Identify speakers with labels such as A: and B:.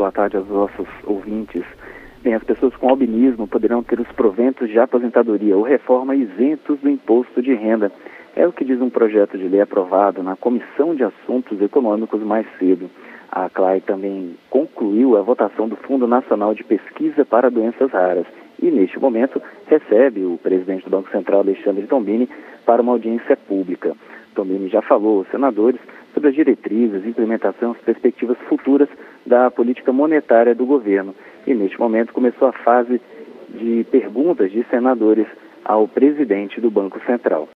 A: boa tarde aos nossos ouvintes. Bem, as pessoas com albinismo poderão ter os proventos de aposentadoria ou reforma isentos do imposto de renda. É o que diz um projeto de lei aprovado na Comissão de Assuntos Econômicos mais cedo. A CLAE também concluiu a votação do Fundo Nacional de Pesquisa para Doenças Raras e, neste momento, recebe o presidente do Banco Central, Alexandre Tombini, para uma audiência pública. Tombini já falou aos senadores sobre as diretrizes, implementação e as perspectivas futuras da política monetária do governo. E, neste momento, começou a fase de perguntas de senadores ao presidente do Banco Central.